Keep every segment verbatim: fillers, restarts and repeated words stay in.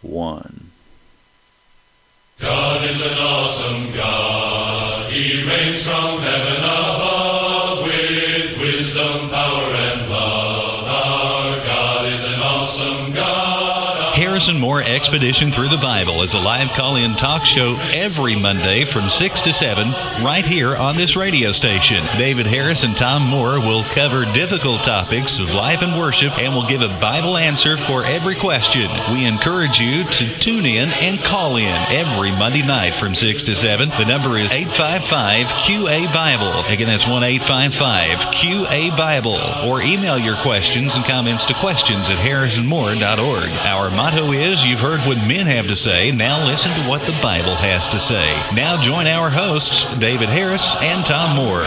one. God is an awesome God. He reigns from heaven above with wisdom, power, and love. Our God is an awesome God. Harrison Moore Expedition Through the Bible is a live call-in talk show every Monday from six to seven right here on this radio station. David Harris and Tom Moore will cover difficult topics of life and worship and will give a Bible answer for every question. We encourage you to tune in and call in every Monday night from six to seven. The number is eight five five Q A Bible. Again, that's one eight five five Q A Bible. Or email your questions and comments to questions at harrison moore dot org. Our motto is, you've heard what men have to say, now listen to what the Bible has to say. Now join our hosts, David Harris and Tom Moore.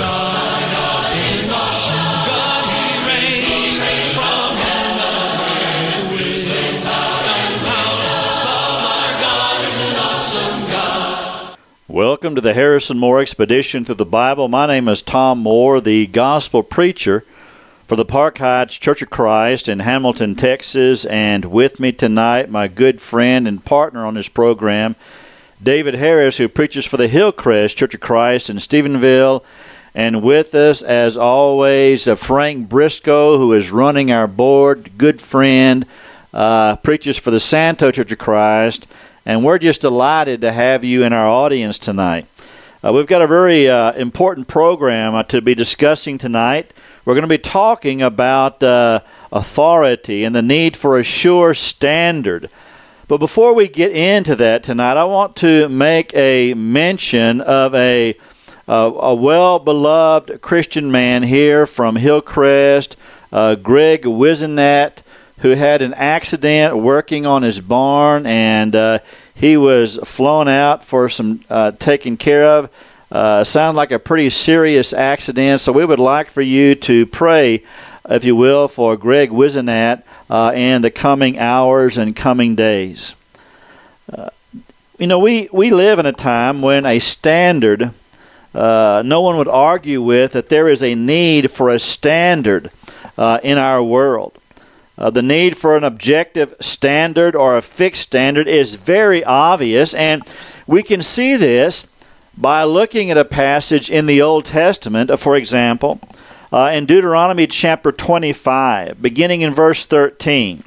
Welcome to the Harrison Moore Expedition Through the Bible. My name is Tom Moore, the gospel preacher for the Park Heights Church of Christ in Hamilton, Texas, and with me tonight, my good friend and partner on this program, David Harris, who preaches for the Hillcrest Church of Christ in Stephenville, and with us, as always, uh, Frank Briscoe, who is running our board, good friend, uh, preaches for the Santo Church of Christ, and we're just delighted to have you in our audience tonight. Uh, we've got a very uh, important program uh, to be discussing tonight. We're going to be talking about uh, authority and the need for a sure standard. But before we get into that tonight, I want to make a mention of a, a, a well-beloved Christian man here from Hillcrest, uh, Greg Wisenat, who had an accident working on his barn, and uh, he was flown out for some uh, taken care of. Uh, sound like a pretty serious accident, so we would like for you to pray, if you will, for Greg Wisenat uh, in the coming hours and coming days. Uh, you know, we, we live in a time when a standard, uh, no one would argue with that there is a need for a standard uh, in our world. Uh, the need for an objective standard or a fixed standard is very obvious, and we can see this by looking at a passage in the Old Testament, for example, uh, in Deuteronomy chapter twenty-five, beginning in verse thirteen.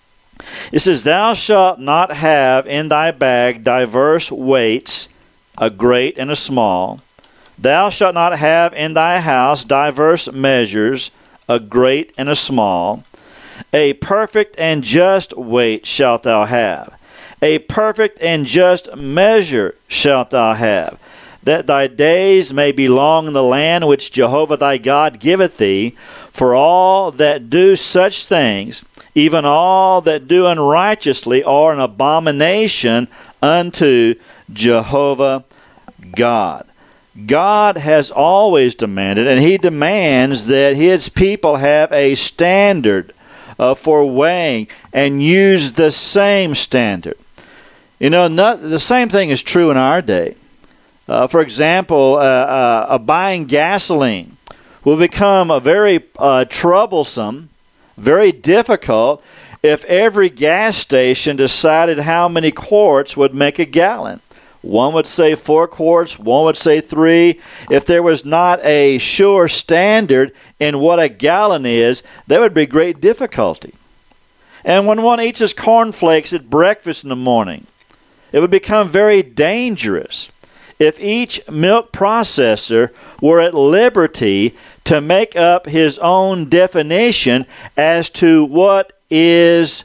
It says, "Thou shalt not have in thy bag diverse weights, a great and a small. Thou shalt not have in thy house diverse measures, a great and a small. A perfect and just weight shalt thou have. A perfect and just measure shalt thou have, that thy days may be long in the land which Jehovah thy God giveth thee. For all that do such things, even all that do unrighteously, are an abomination unto Jehovah God." God has always demanded, and He demands, that His people have a standard uh, for weighing and use the same standard. You know, not, the same thing is true in our day. Uh, for example, uh, uh, uh, buying gasoline will become a very uh, troublesome, very difficult, if every gas station decided how many quarts would make a gallon. One would say four quarts, one would say three. If there was not a sure standard in what a gallon is, there would be great difficulty. And when one eats his cornflakes at breakfast in the morning, it would become very dangerous if each milk processor were at liberty to make up his own definition as to what is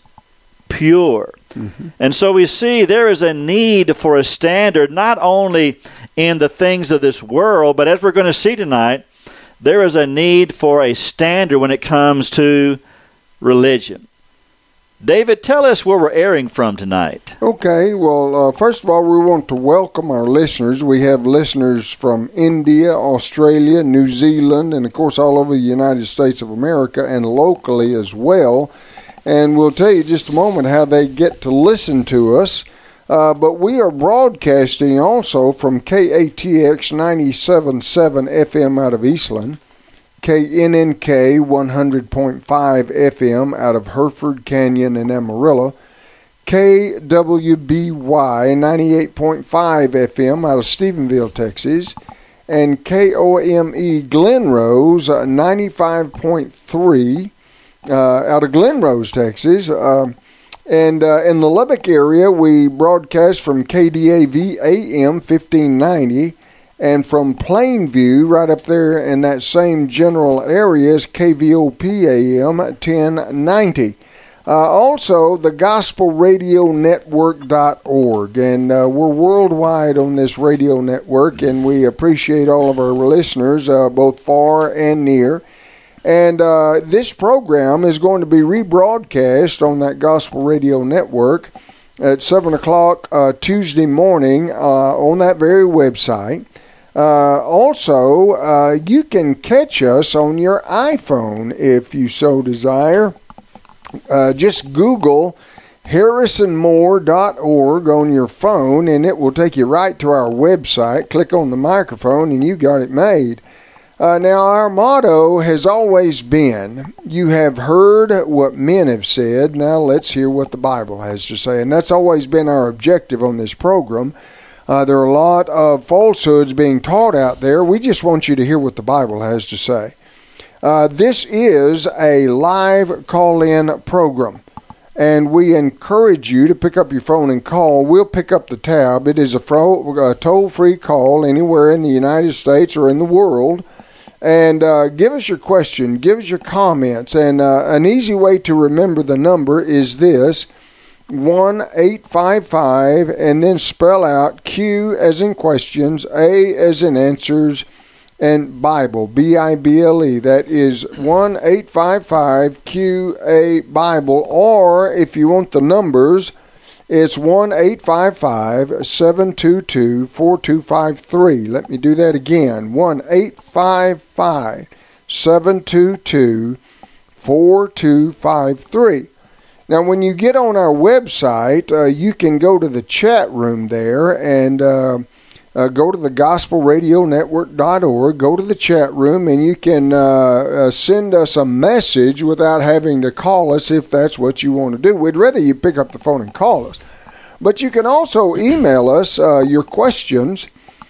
pure. Mm-hmm. And so we see there is a need for a standard, not only in the things of this world, but as we're going to see tonight, there is a need for a standard when it comes to religion. David, tell us where we're airing from tonight. Okay, well, uh, first of all, we want to welcome our listeners. We have listeners from India, Australia, New Zealand, and, of course, all over the United States of America, and locally as well. And we'll tell you in just a moment how they get to listen to us. Uh, but we are broadcasting also from K A T X ninety-seven point seven F M out of Eastland, K N N K one hundred point five F M out of Hereford, Canyon, and Amarillo, K W B Y ninety-eight point five F M out of Stephenville, Texas, and K O M E Glenrose uh, ninety-five point three uh, out of Glenrose, Texas. Uh, and uh, in the Lubbock area, we broadcast from K D A V A M fifteen ninety, and from Plainview, right up there in that same general area, is K V O P A M ten ninety. Uh, also, the gospel radio network dot org, and uh, we're worldwide on this radio network, and we appreciate all of our listeners, uh, both far and near. And uh, this program is going to be rebroadcast on that Gospel Radio Network at seven o'clock uh, Tuesday morning uh, on that very website. Uh, also, uh, you can catch us on your iPhone if you so desire. Uh, just Google harrison moore dot org on your phone, and it will take you right to our website. Click on the microphone, and you got it made. Uh, now, our motto has always been, you have heard what men have said, now let's hear what the Bible has to say. And that's always been our objective on this program. Uh, there are a lot of falsehoods being taught out there. We just want you to hear what the Bible has to say. Uh, this is a live call-in program, and we encourage you to pick up your phone and call. We'll pick up the tab. It is a, fro- a toll-free call anywhere in the United States or in the world. And uh, give us your question, give us your comments, and uh, an easy way to remember the number is this, one eight five five, and then spell out Q as in questions, A as in answers, and Bible, B I B L E. That is one eight five five Q A Bible, or if you want the numbers, it's one eight five five seven two two four two five three. Let me do that again, one eight five five seven two two four two five three. Now, when you get on our website, uh, you can go to the chat room there and uh, Uh, go to the gospel radio network dot org, go to the chat room, and you can uh, uh, send us a message without having to call us if that's what you want to do. We'd rather you pick up the phone and call us. But you can also email us uh, your questions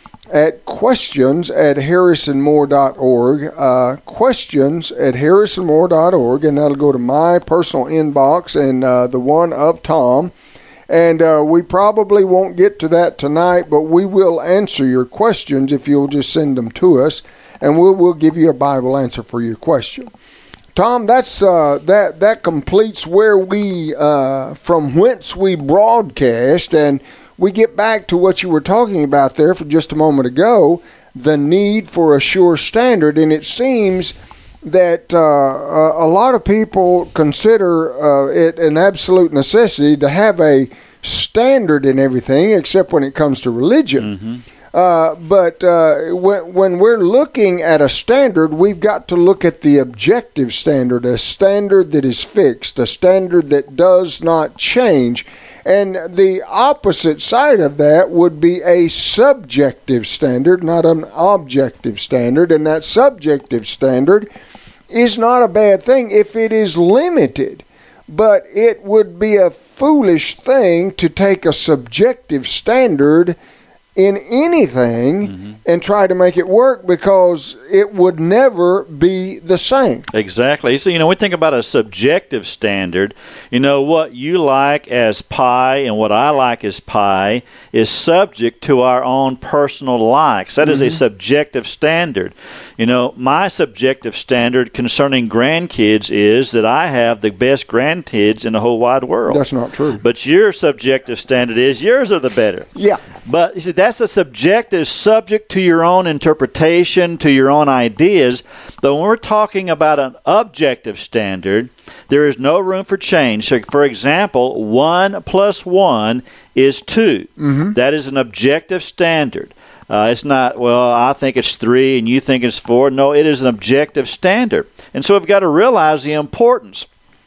at questions at harrison moore dot org, uh, questions at harrison moore dot org, and that'll go to my personal inbox and uh, the one of Tom. And uh, we probably won't get to that tonight, but we will answer your questions if you'll just send them to us, and we'll, we'll give you a Bible answer for your question. Tom, that's uh, that that completes where we, uh, from whence we broadcast, and we get back to what you were talking about there for just a moment ago, the need for a sure standard, and it seems that uh, a lot of people consider uh, it an absolute necessity to have a standard in everything, except when it comes to religion. Mm-hmm. Uh, but uh, when, when we're looking at a standard, we've got to look at the objective standard, a standard that is fixed, a standard that does not change. And the opposite side of that would be a subjective standard, not an objective standard. And that subjective standard is not a bad thing if it is limited, but it would be a foolish thing to take a subjective standard in anything mm-hmm. and try to make it work, because it would never be the same. Exactly. So, you know, we think about a subjective standard. You know, what you like as pie and what I like as pie is subject to our own personal likes. That mm-hmm. is a subjective standard. You know, my subjective standard concerning grandkids is that I have the best grandkids in the whole wide world. That's not true. But your subjective standard is yours are the better. Yeah. But you see, that's a subjective, subject to your own interpretation, to your own ideas. But when we're talking about an objective standard, there is no room for change. So, for example, one plus one is two. Mm-hmm. That is an objective standard. Uh, it's not, well, I think it's three and you think it's four. No, it is an objective standard. And so we've got to realize the importance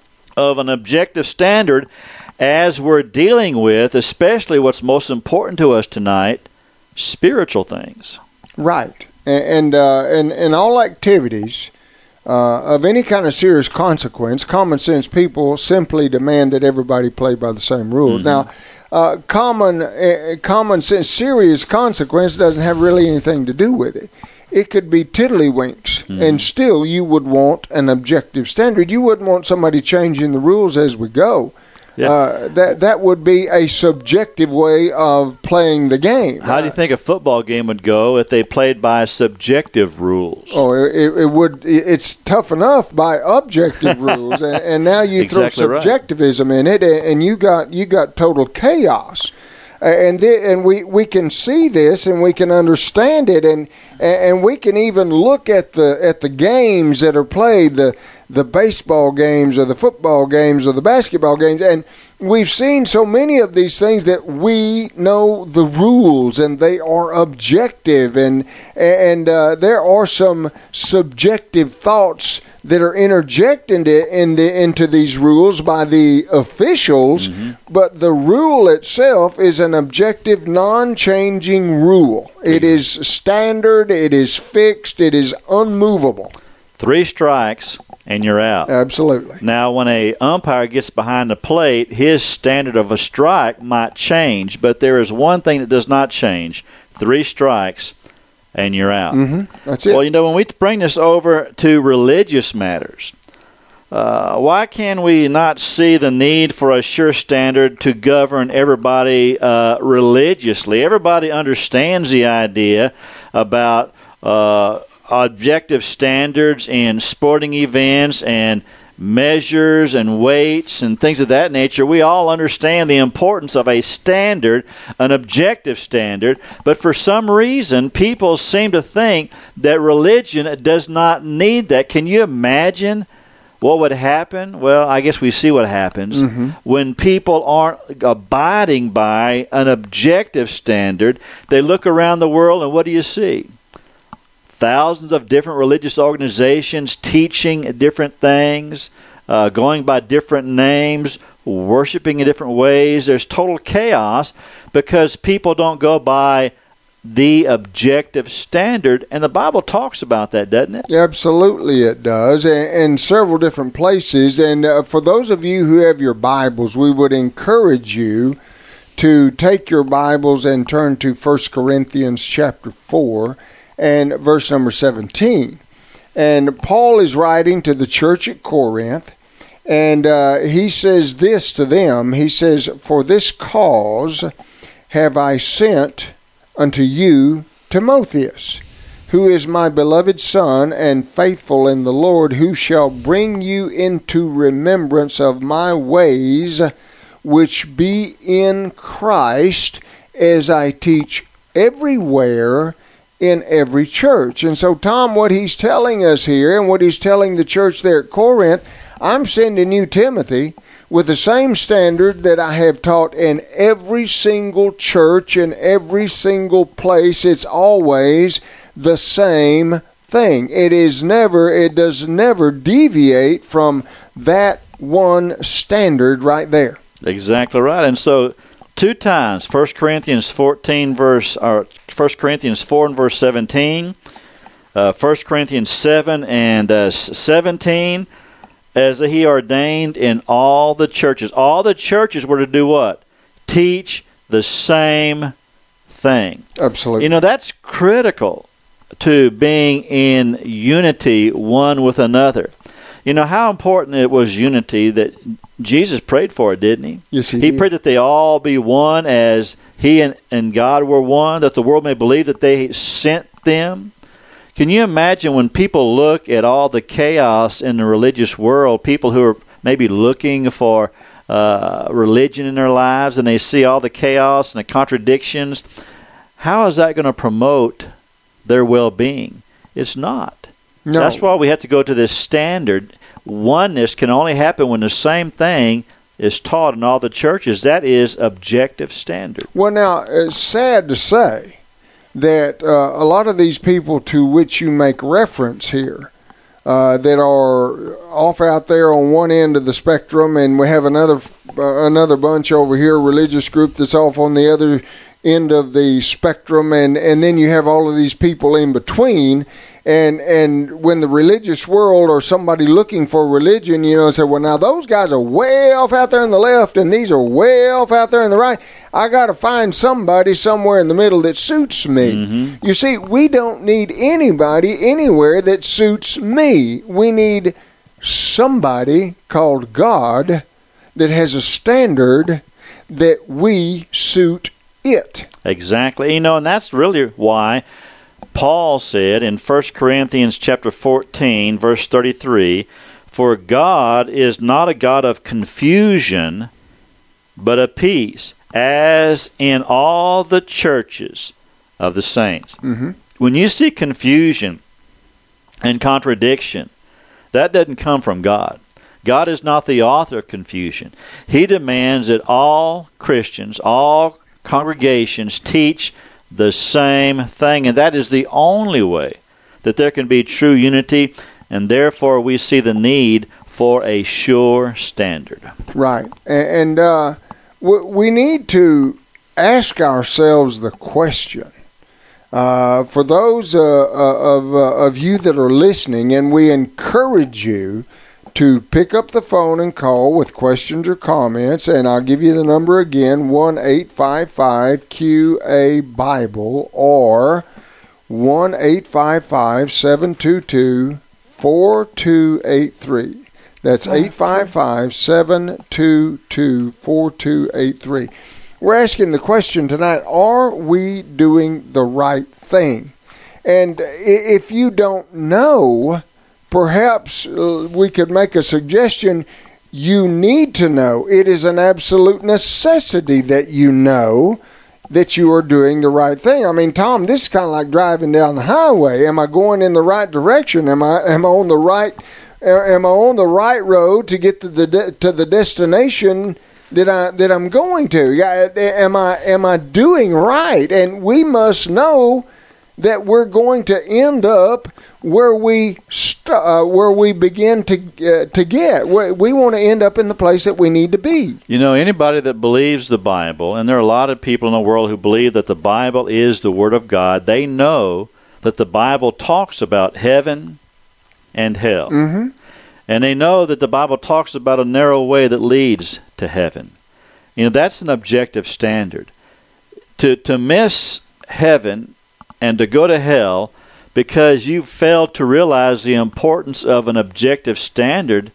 of an objective standard as we're dealing with, especially what's most important to us tonight, spiritual things. Right. And and uh, and, and all activities uh, of any kind of serious consequence, common sense people simply demand that everybody play by the same rules. Mm-hmm. Now, uh, common uh, common sense, serious consequence doesn't have really anything to do with it. It could be tiddlywinks, mm-hmm. and still you would want an objective standard. You wouldn't want somebody changing the rules as we go. Yeah. Uh, that that would be a subjective way of playing the game. How do you think a football game would go if they played by subjective rules? Oh, it, it would. It's tough enough by objective rules, and, and now you exactly throw subjectivism right. in it, and you got you got total chaos. And th- and we, we can see this, and we can understand it, and and we can even look at the at the games that are played, the the baseball games or the football games or the basketball games, and we've seen so many of these things that we know the rules, and they are objective, and and uh, there are some subjective thoughts that are interjected in the, into these rules by the officials, mm-hmm. but the rule itself is an objective, non-changing rule. It is standard, it is fixed, it is unmovable. Three strikes and you're out. Absolutely. Now, when a umpire gets behind the plate, his standard of a strike might change, but there is one thing that does not change. Three strikes and you're out. Mm-hmm. That's it. Well, you know, when we bring this over to religious matters, uh, why can we not see the need for a sure standard to govern everybody uh, religiously? Everybody understands the idea about uh, objective standards in sporting events and measures and weights and things of that nature. We all understand the importance of a standard, an objective standard, but for some reason people seem to think that religion does not need that. Can you imagine what would happen? Well, I guess we see what happens mm-hmm. when people aren't abiding by an objective standard. They look around the world, and what do you see? Thousands of different religious organizations teaching different things, uh, going by different names, worshiping in different ways. There's total chaos because people don't go by the objective standard, and the Bible talks about that, doesn't it? Absolutely it does, and in several different places. And uh, for those of you who have your Bibles, we would encourage you to take your Bibles and turn to First Corinthians chapter four. And verse number seventeen. And Paul is writing to the church at Corinth, and uh, he says this to them. He says, "For this cause have I sent unto you Timotheus, who is my beloved son and faithful in the Lord, who shall bring you into remembrance of my ways, which be in Christ, as I teach everywhere in every church." And so, Tom, what he's telling us here, and what he's telling the church there at Corinth, I'm sending you Timothy with the same standard that I have taught in every single church, in every single place. It's always the same thing. It is never, it does never deviate from that one standard right there. Exactly right. And so, two times, First Corinthians fourteen verse, or First Corinthians four and verse seventeen, uh, First Corinthians seven and uh, seventeen, as he ordained in all the churches. All the churches were to do what? Teach the same thing. Absolutely. You know, that's critical to being in unity one with another. You know how important it was unity that Jesus prayed for it, didn't he? Yes, he He did. prayed that they all be one as he and, and God were one, that the world may believe that they sent them. Can you imagine when people look at all the chaos in the religious world, people who are maybe looking for uh, religion in their lives, and they see all the chaos and the contradictions, how is that going to promote their well-being? It's not. No. That's why we have to go to this standard. Oneness can only happen when the same thing is taught in all the churches. That is objective standard. Well, now, it's sad to say that uh, a lot of these people to which you make reference here uh, that are off out there on one end of the spectrum, and we have another uh, another bunch over here, a religious group that's off on the other end of the spectrum, and, and then you have all of these people in between. And and when the religious world or somebody looking for religion, you know, say, well, now those guys are way off out there in the left and these are way off out there in the right. I got to find somebody somewhere in the middle that suits me. Mm-hmm. You see, we don't need anybody anywhere that suits me. We need somebody called God that has a standard that we suit it. Exactly. You know, and that's really why Paul said in First Corinthians chapter fourteen, verse thirty-three, "For God is not a God of confusion, but of peace, as in all the churches of the saints." Mm-hmm. When you see confusion and contradiction, that doesn't come from God. God is not the author of confusion. He demands that all Christians, all congregations teach the same thing, and that is the only way that there can be true unity, and therefore we see the need for a sure standard. Right. And uh, we need to ask ourselves the question. Uh, for those uh, of, uh, of you that are listening, and we encourage you to pick up the phone and call with questions or comments, and I'll give you the number again, one eight five five Q A Bible or one eight five five, seven two two, four two eight three. That's eight five five, seven two two, four two eight three. We're asking the question tonight, are we doing the right thing? And if you don't know, perhaps we could make a suggestion. You need to know. It is an absolute necessity that you know that you are doing the right thing. I mean, Tom, this is kind of like driving down the highway. Am I going in the right direction? Am I am I on the right am I on the right road to get to the de- to the destination that I that I'm going to? Am I am I doing right? And we must know that we're going to end up where we st- uh, where we begin to uh, to get. We, we want to end up in the place that we need to be. You know, anybody that believes the Bible, and there are a lot of people in the world who believe that the Bible is the Word of God, they know that the Bible talks about heaven and hell. Mm-hmm. And they know that the Bible talks about a narrow way that leads to heaven. You know, that's an objective standard. To to miss heaven and to go to hell because you failed to realize the importance of an objective standard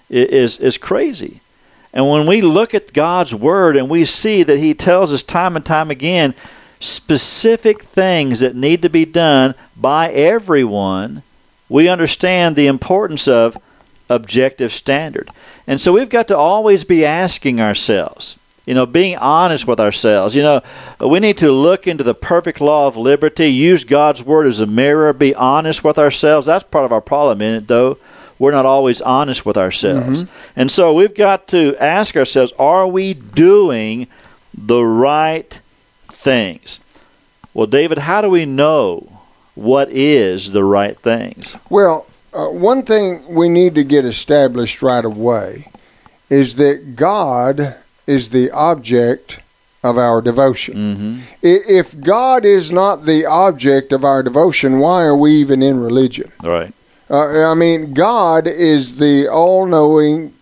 is is crazy. And when we look at God's Word and we see that He tells us time and time again specific things that need to be done by everyone, we understand the importance of objective standard. And so we've got to always be asking ourselves, you know, being honest with ourselves. You know, we need to look into the perfect law of liberty, use God's Word as a mirror, be honest with ourselves. That's part of our problem in it, though. We're not always honest with ourselves. Mm-hmm. And so we've got to ask ourselves, are we doing the right things? Well, David, how do we know what is the right things? Well, uh, one thing we need to get established right away is that God is the object of our devotion. Mm-hmm. If God is not the object of our devotion, why are we even in religion? Right. Uh, I mean, God is the all-knowing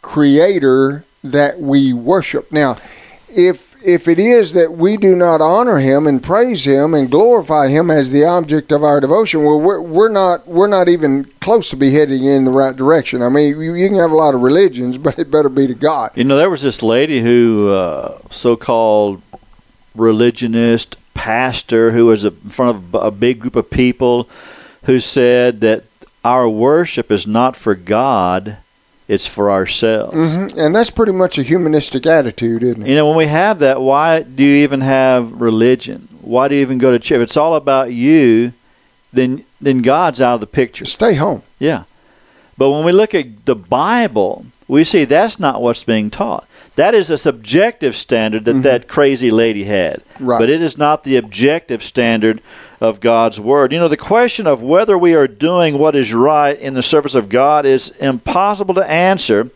creator that we worship. Now, if if it is that we do not honor Him and praise Him and glorify Him as the object of our devotion, well, we're, we're not we're not even close to be heading in the right direction. I mean, you, you can have a lot of religions, but it better be to God. You know, there was this lady who, uh, so-called religionist pastor, who was in front of a big group of people, who said that our worship is not for God, it's for ourselves. Mm-hmm. And that's pretty much a humanistic attitude, isn't it? You know, when we have that, why do you even have religion? Why do you even go to church? If it's all about you, then then God's out of the picture. Stay home. Yeah. But when we look at the Bible, we see that's not what's being taught. That is a subjective standard that mm-hmm. that crazy lady had. Right. But it is not the objective standard of God's Word. You know, the question of whether we are doing what is right in the service of God is impossible to answer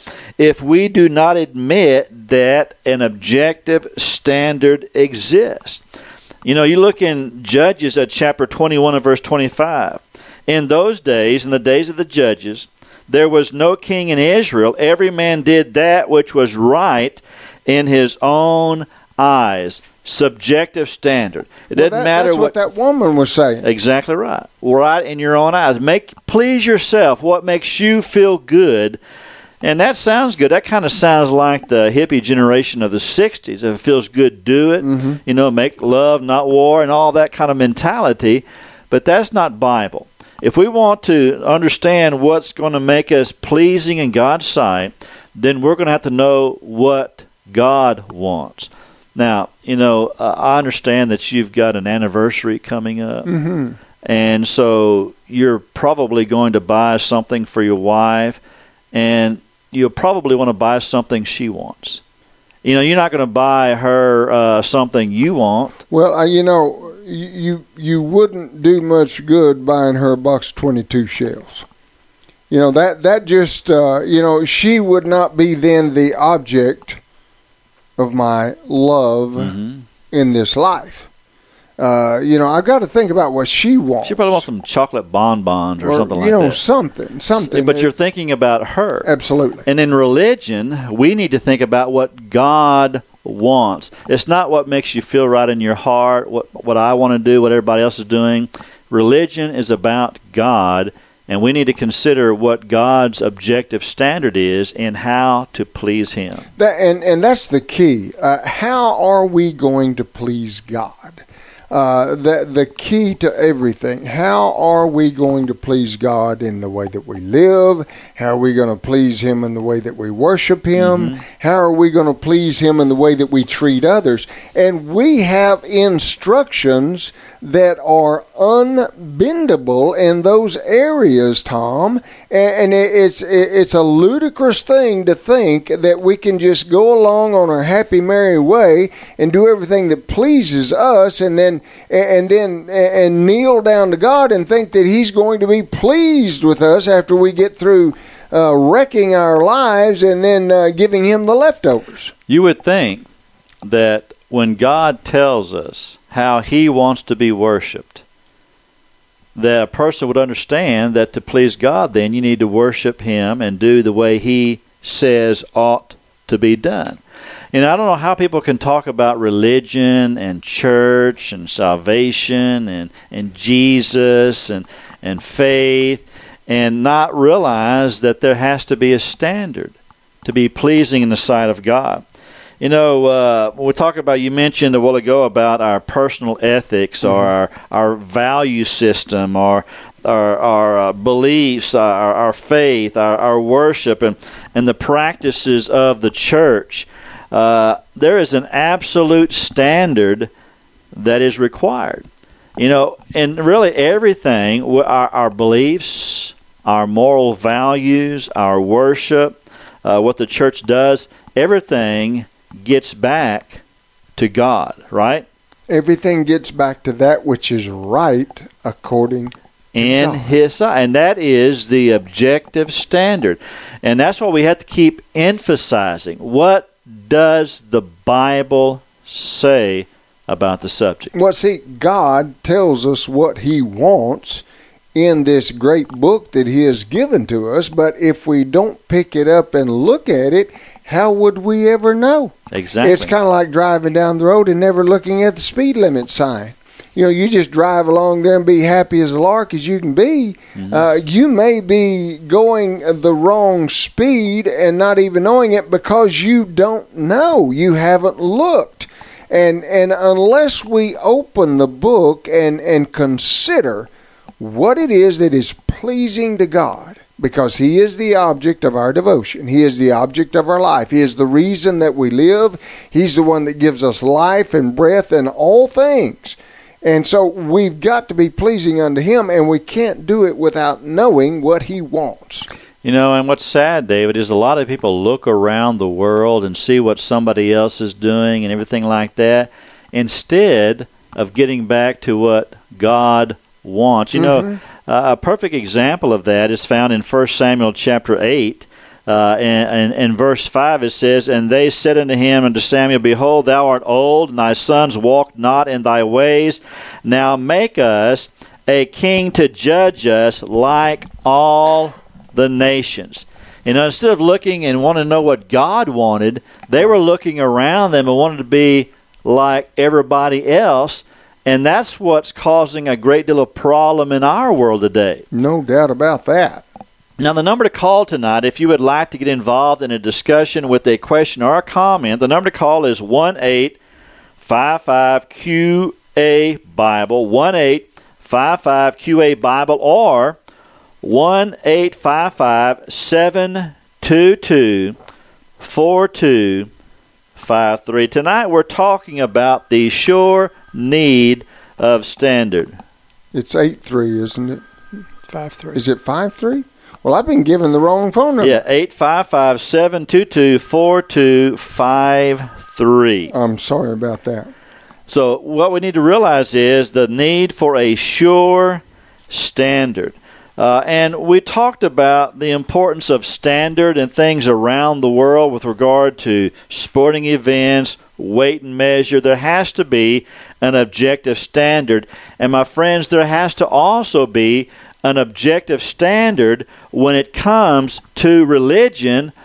if we do not admit that an objective standard exists. You know, you look in Judges at chapter twenty-one and verse twenty-five, In those days, in the days of the judges, there was no king in Israel. Every man did that which was right in his own eyes. Subjective standard. It Well, doesn't that- matter that's what, that woman was saying. Exactly right. Right in your own eyes. Make please yourself. What makes you feel good. And that sounds good. That kind of sounds like the hippie generation of the sixties. If it feels good, do it. Mm-hmm. You know, make love, not war, and all that kind of mentality. But that's not Bible. If we want to understand what's going to make us pleasing in God's sight, then we're going to have to know what God wants. Now, you know, uh, I understand that you've got an anniversary coming up. Mm-hmm. And so you're probably going to buy something for your wife, and you'll probably want to buy something she wants. You know, you're not going to buy her uh, something you want. Well, uh, you know, you you wouldn't do much good buying her a box of twenty-two shells. You know, that, that just, uh, you know, she would not be then the object of my love Mm-hmm. in this life. Uh, you know, I've got to think about what she wants. She probably wants some chocolate bonbons or, or something like you know, that. something, something. But you're thinking about her. Absolutely. And in religion, we need to think about what God wants. It's not what makes you feel right in your heart, what what I want to do, what everybody else is doing. Religion is about God, and we need to consider what God's objective standard is and how to please Him. That, and, and that's the key. Uh, how are we going to please God? Uh, the, the key to everything. How are we going to please God in the way that we live? How are we going to please Him in the way that we worship Him? Mm-hmm. How are we going to please Him in the way that we treat others? And we have instructions that are unbendable in those areas, Tom. And, and it's, it's a ludicrous thing to think that we can just go along on our happy, merry way and do everything that pleases us and then and then and kneel down to God and think that He's going to be pleased with us after we get through uh, wrecking our lives and then uh, giving Him the leftovers. You would think that when God tells us how He wants to be worshipped, that a person would understand that to please God, then you need to worship Him and do the way He says ought to be done. And I don't know how people can talk about religion and church and salvation and, and Jesus and, and faith and not realize that there has to be a standard to be pleasing in the sight of God. You know, uh, when we talk about, you mentioned a while ago about our personal ethics mm-hmm. or our, our value system or our, our uh, beliefs, our, our faith, our, our worship, and, and the practices of the church. Uh, there is an absolute standard that is required. You know, and really everything, our, our beliefs, our moral values, our worship, uh, what the church does, everything gets back to God, right? Everything gets back to that which is right according to in God. His sight. And that is the objective standard. And that's what we have to keep emphasizing. What does the Bible say about the subject? Well, see, God tells us what He wants in this great book that He has given to us, but if we don't pick it up and look at it, how would we ever know? Exactly. It's kind of like driving down the road and never looking at the speed limit sign. You know, you just drive along there and be happy as a lark as you can be. Mm-hmm. Uh, you may be going the wrong speed and not even knowing it because you don't know. You haven't looked. And and unless we open the book and, and consider what it is that is pleasing to God, because He is the object of our devotion. He is the object of our life. He is the reason that we live. He's the one that gives us life and breath and all things. And so we've got to be pleasing unto Him, and we can't do it without knowing what He wants. You know, and what's sad, David, is a lot of people look around the world and see what somebody else is doing and everything like that, instead of getting back to what God wants. You mm-hmm. know, uh, a perfect example of that is found in First Samuel chapter eight. Uh, and in verse five it says, "And they said unto him and to Samuel, Behold, thou art old, and thy sons walk not in thy ways. Now make us a king to judge us like all the nations. You know, instead of looking and wanting to know what God wanted, they were looking around them and wanted to be like everybody else. And that's what's causing a great deal of problem in our world today. No doubt about that. Now, the number to call tonight, if you would like to get involved in a discussion with a question or a comment, the number to call is one eight five five Q A Bible, one eight five five Q A Bible, or one eight five five seven two two four two five three. Tonight we're talking about the sure need of standard. It's eight three, isn't it? five three. Is it five three? Well, I've been given the wrong phone number. Yeah, eight five five seven two two four two five three. I'm sorry about that. So what we need to realize is the need for a sure standard. Uh, and we talked about the importance of standard and things around the world with regard to sporting events, weight and measure. There has to be an objective standard. And my friends, there has to also be an objective standard when it comes to religion,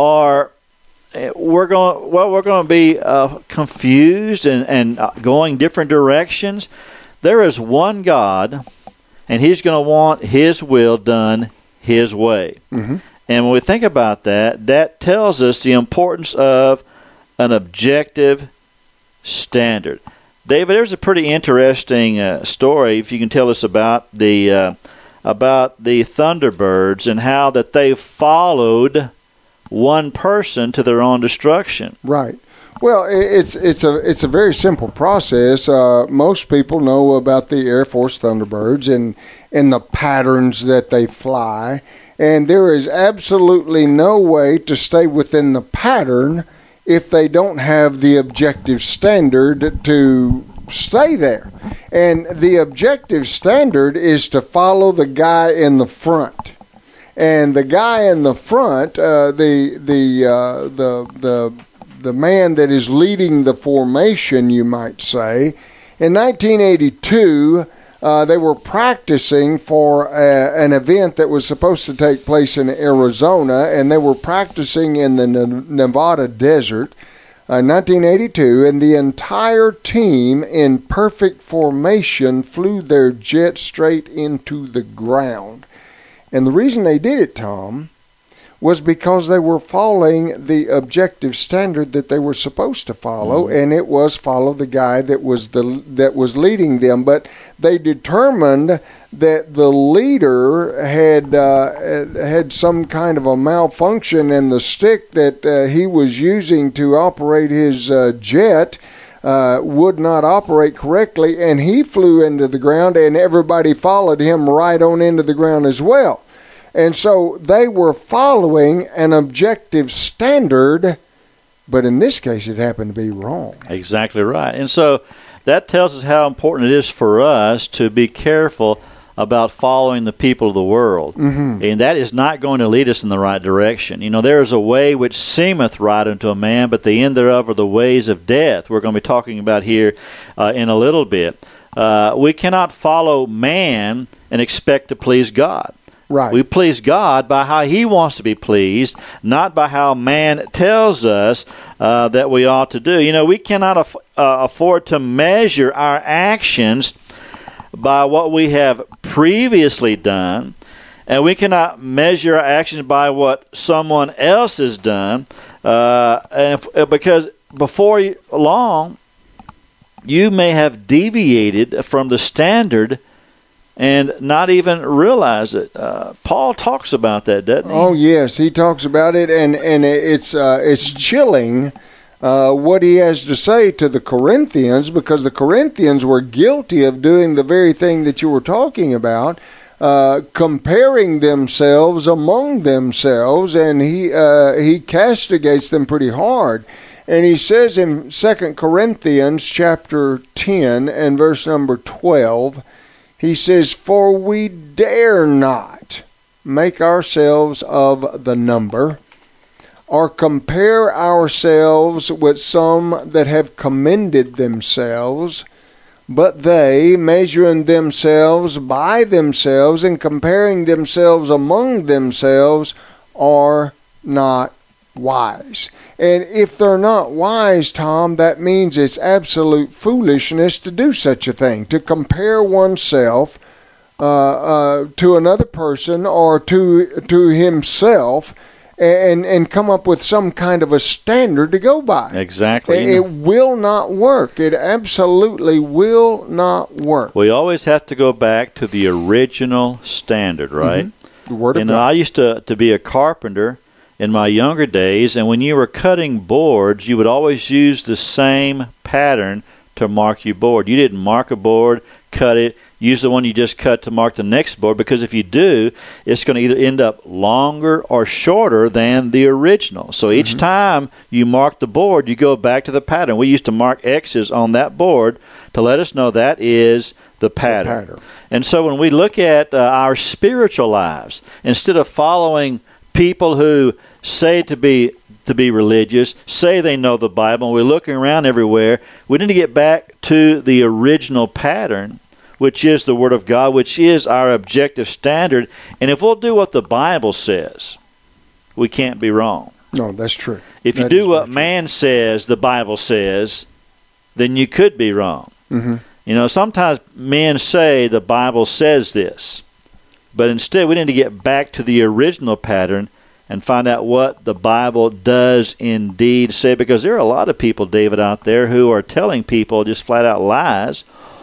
or we're going well we're going to be uh, confused and, and uh, going different directions. There is one God, and He's going to want His will done His way. Mm-hmm. And when we think about that, that tells us the importance of an objective standard. David, there's a pretty interesting uh, story, if you can tell us about the uh, about the Thunderbirds and how that they followed one person to their own destruction. Right. Well, it's it's a it's a very simple process. Uh, most people know about the Air Force Thunderbirds and and the patterns that they fly, and there is absolutely no way to stay within the pattern if they don't have the objective standard to stay there. And the objective standard is to follow the guy in the front. And the guy in the front, uh, the the uh, the the the man that is leading the formation, you might say, in nineteen eighty-two, uh, they were practicing for a, an event that was supposed to take place in Arizona, and they were practicing in the Nevada desert. Uh, nineteen eighty-two, and the entire team in perfect formation flew their jet straight into the ground. And the reason they did it, Tom, was because they were following the objective standard that they were supposed to follow, mm-hmm. and it was follow the guy that was the that was leading them. But they determined that the leader had uh, had some kind of a malfunction, and the stick that uh, he was using to operate his uh, jet uh, would not operate correctly, and he flew into the ground, and everybody followed him right on into the ground as well. And so they were following an objective standard, but in this case it happened to be wrong. Exactly right. And so that tells us how important it is for us to be careful about following the people of the world. Mm-hmm. And that is not going to lead us in the right direction. You know, there is a way which seemeth right unto a man, but the end thereof are the ways of death. We're going to be talking about here uh, in a little bit. Uh, we cannot follow man and expect to please God. Right. We please God by how He wants to be pleased, not by how man tells us uh, that we ought to do. You know, we cannot aff- uh, afford to measure our actions by what we have previously done, and we cannot measure our actions by what someone else has done, uh, and if, because before long, you may have deviated from the standard and not even realize it. Uh, Paul talks about that, doesn't he? Oh yes, he talks about it, and and it's uh, it's chilling uh, what he has to say to the Corinthians, because the Corinthians were guilty of doing the very thing that you were talking about, uh, comparing themselves among themselves, and he uh, he castigates them pretty hard. And he says in Second Corinthians chapter ten and verse number twelve. He says, "For we dare not make ourselves of the number, or compare ourselves with some that have commended themselves, but they, measuring themselves by themselves and comparing themselves among themselves, are not wise. And if they're not wise, Tom, that means it's absolute foolishness to do such a thing, to compare oneself uh, uh, to another person or to to himself, and and come up with some kind of a standard to go by. Exactly. It, it will not work. It absolutely will not work. We always have to go back to the original standard, right? Mm-hmm. The Word of and God. I used to, to be a carpenter in my younger days, and when you were cutting boards, you would always use the same pattern to mark your board. You didn't mark a board, cut it, use the one you just cut to mark the next board, because if you do, it's going to either end up longer or shorter than the original. So each mm-hmm. time you mark the board, you go back to the pattern. We used to mark X's on that board to let us know that is the pattern. The pattern. And so when we look at uh, our spiritual lives, instead of following people who say to be to be religious, say they know the Bible, and we're looking around everywhere, we need to get back to the original pattern, which is the Word of God, which is our objective standard. And if we'll do what the Bible says, we can't be wrong. No, that's true. If that you do what man says, the Bible says, then you could be wrong. Mm-hmm. You know, sometimes men say the Bible says this, but instead we need to get back to the original pattern and find out what the Bible does indeed say, because there are a lot of people, David, out there who are telling people just flat out lies,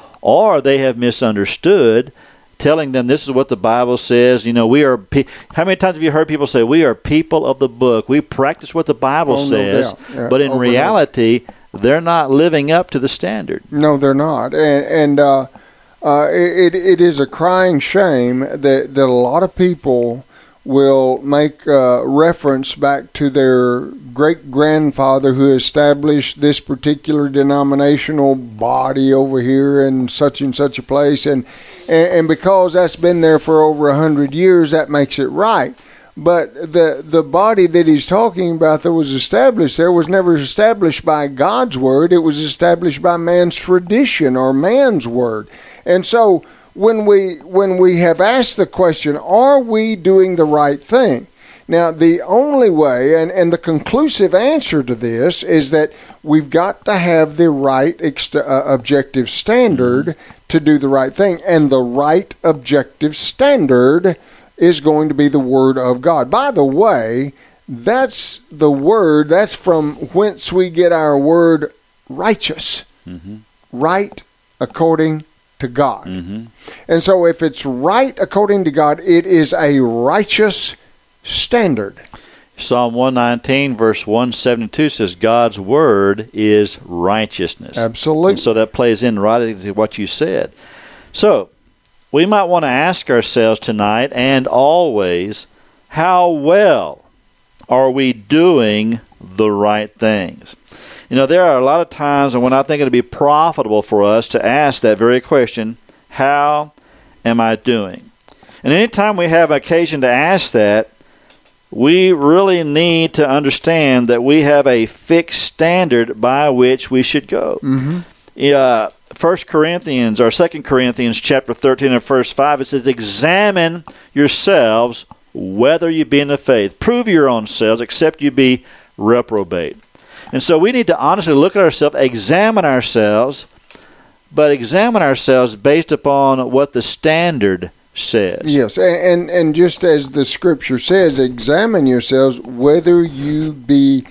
or they have misunderstood, telling them this is what the Bible says. You know, we are. Pe- How many times have you heard people say, we are people of the book? We practice what the Bible oh, says, no yeah, but in reality, they're not living up to the standard. No, they're not. And, and uh, uh, it, it is a crying shame that, that a lot of people will make uh, reference back to their great-grandfather who established this particular denominational body over here in such and such a place. And, and, and because that's been there for over a hundred years, that makes it right. But the the body that he's talking about that was established there was never established by God's word. It was established by man's tradition or man's word. And so when we when we have asked the question, are we doing the right thing? Now, the only way, and, and the conclusive answer to this is that we've got to have the right ex- uh, objective standard to do the right thing. And the right objective standard is going to be the Word of God. By the way, that's the word, that's from whence we get our word righteous. Mm-hmm. Right according to God. Mm-hmm. And so if it's right according to God, it is a righteous standard. Psalm one nineteen, verse one seventy-two says, God's word is righteousness. Absolutely. And so that plays in right into what you said. So, we might want to ask ourselves tonight and always, how well are we doing the right things? You know, there are a lot of times when I think it would be profitable for us to ask that very question, how am I doing? And anytime we have occasion to ask that, we really need to understand that we have a fixed standard by which we should go. Mm-hmm. Uh, First Corinthians or Second Corinthians chapter thirteen and verse five, it says, examine yourselves whether you be in the faith. Prove your own selves, except you be reprobate. And so we need to honestly look at ourselves, examine ourselves, but examine ourselves based upon what the standard says. Yes, and, and just as the Scripture says, examine yourselves whether you be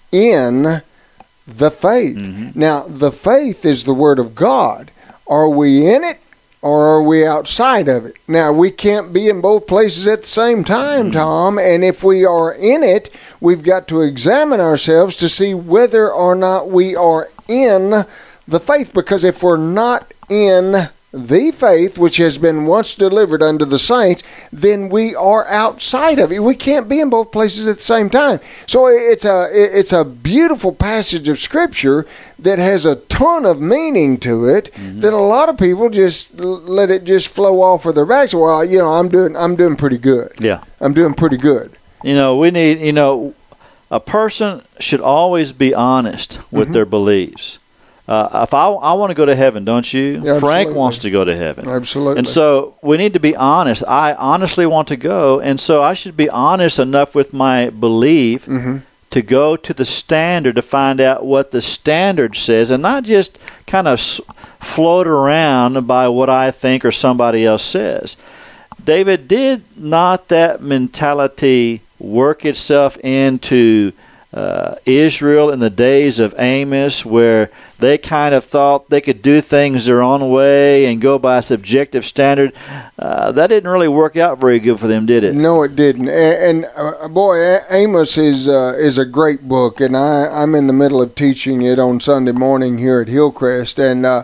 in the faith. Mm-hmm. Now, the faith is the Word of God. Are we in it or are we outside of it? Now, we can't be in both places at the same time, mm-hmm. Tom, and if we are in it, we've got to examine ourselves to see whether or not we are in the faith, because if we're not in the faith which has been once delivered unto the saints, then we are outside of it. We can't be in both places at the same time. So it's a it's a beautiful passage of Scripture that has a ton of meaning to it, mm-hmm. that a lot of people just let it just flow off of their backs. Well, you know, I'm doing I'm doing pretty good. Yeah, I'm doing pretty good. You know, we need you know, a person should always be honest with mm-hmm. their beliefs. Uh, if I, I want to go to heaven, don't you? Yeah, Frank absolutely. wants to go to heaven. Absolutely. And so we need to be honest. I honestly want to go, and so I should be honest enough with my belief Mm-hmm. to go to the standard to find out what the standard says, and not just kind of s- float around by what I think or somebody else says. David, did not that mentality work itself into uh, Israel in the days of Amos, where they kind of thought they could do things their own way and go by a subjective standard? Uh, that didn't really work out very good for them, did it? No, it didn't. And, and uh, boy, A- Amos is uh, is a great book, and I, I'm in the middle of teaching it on Sunday morning here at Hillcrest. And uh,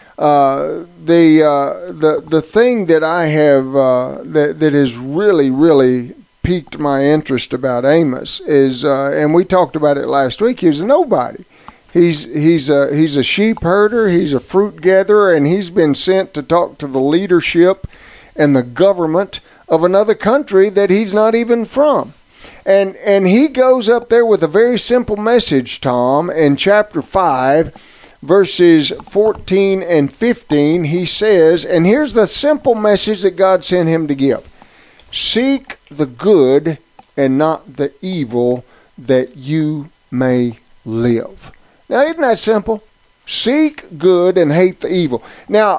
uh, the uh, the the thing that I have uh, that that has really really piqued my interest about Amos is, uh, and we talked about it last week. He was a nobody. He's he's a he's a sheep herder. He's a fruit gatherer, and he's been sent to talk to the leadership and the government of another country that he's not even from. And and he goes up there with a very simple message, Tom, in chapter five, verses fourteen and fifteen. He says, and here's the simple message that God sent him to give: seek the good and not the evil, that you may live. Now, isn't that simple? Seek good and hate the evil. Now,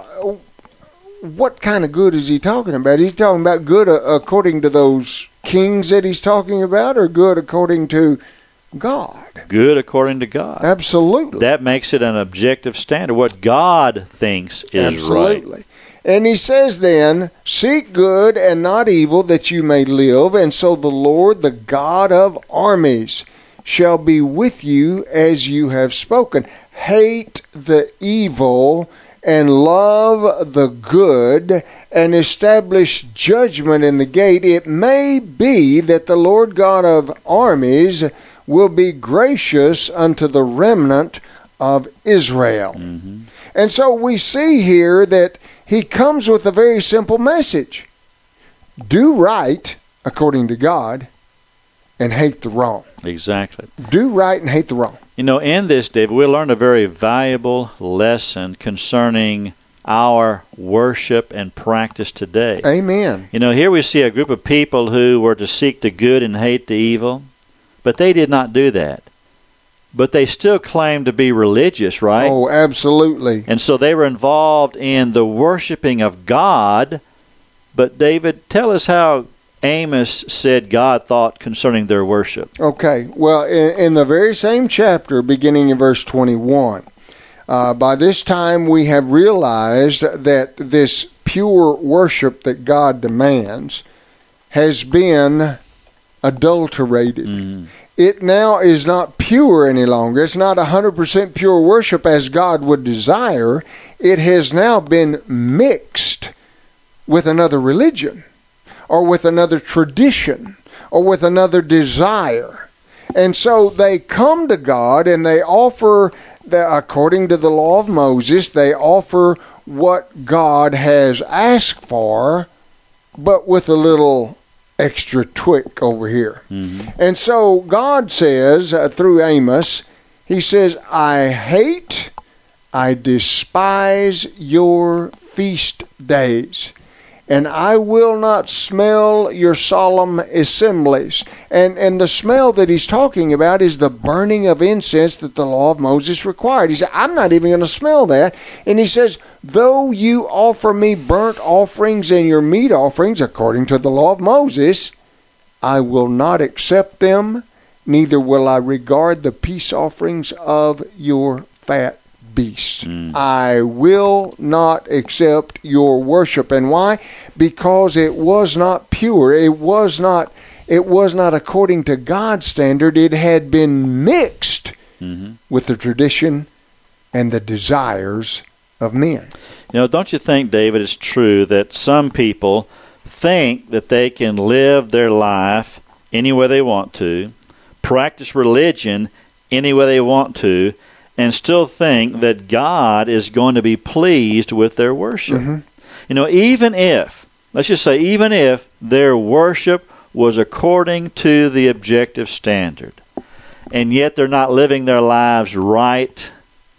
what kind of good is he talking about? He's talking about good according to those kings that he's talking about, or good according to God? Good according to God. Absolutely. That makes it an objective standard. What God thinks is Absolutely. right. And he says then, seek good and not evil, that you may live. And so the Lord, the God of armies, shall be with you as you have spoken. Hate the evil and love the good, and establish judgment in the gate. It may be that the Lord God of armies will be gracious unto the remnant of Israel. Mm-hmm. And so we see here that he comes with a very simple message: do right according to God and hate the wrong. Exactly. Do right and hate the wrong. You know, in this, David, we learned a very valuable lesson concerning our worship and practice today. Amen. You know, here we see a group of people who were to seek the good and hate the evil, but they did not do that. But they still claimed to be religious, right? Oh, absolutely. And so they were involved in the worshiping of God. But David, tell us how Amos said God thought concerning their worship. Okay, well, in, in the very same chapter, beginning in verse twenty-one, uh, by this time we have realized that this pure worship that God demands has been adulterated. Mm. It now is not pure any longer. It's not one hundred percent pure worship as God would desire. It has now been mixed with another religion, or with another tradition, or with another desire. And so they come to God and they offer, the, according to the law of Moses, they offer what God has asked for, but with a little extra tweak over here. Mm-hmm. And so God says, uh, through Amos, he says, I hate, I despise your feast days, and I will not smell your solemn assemblies. And and the smell that he's talking about is the burning of incense that the law of Moses required. He said, I'm not even going to smell that. And he says, though you offer me burnt offerings and your meat offerings according to the law of Moses, I will not accept them, neither will I regard the peace offerings of your fat beasts. Mm. I will not accept your worship. And why? Because it was not pure. It was not it was not according to God's standard. It had been mixed mm-hmm. with the tradition and the desires of men. You know, don't you think, David, it's true that some people think that they can live their life any way they want to, practice religion any way they want to, and still think that God is going to be pleased with their worship. Mm-hmm. You know, even if, let's just say, even if their worship was according to the objective standard, and yet they're not living their lives right,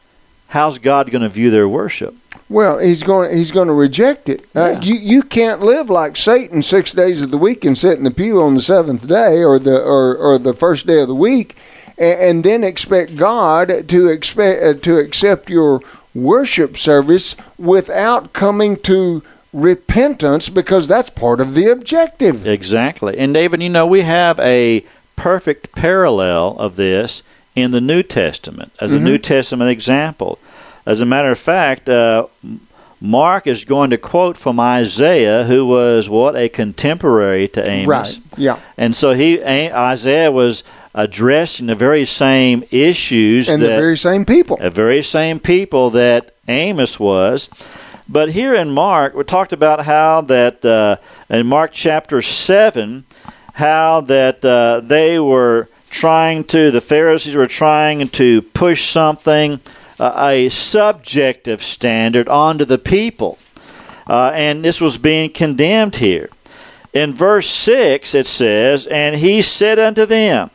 how's God going to view their worship? Well, he's going he's going to reject it. Uh, Yeah. you you can't live like Satan six days of the week and sit in the pew on the seventh day or the or, or the first day of the week, and, and then expect God to expect uh, to accept your worship service without coming to repentance, because that's part of the objective. Exactly. And David, you know, we have a perfect parallel of this in the New Testament as a Mhm. New Testament example. As a matter of fact, uh, Mark is going to quote from Isaiah, who was, what, a contemporary to Amos. Right. Yeah. And so he Isaiah was addressing the very same issues And that the very same people. the very same people that Amos was. But here in Mark, we talked about how that uh, in Mark chapter seven, how that uh, they were trying to, the Pharisees were trying to push something, uh, a subjective standard onto the people. Uh, and this was being condemned here. In verse six it says, "And he said unto them,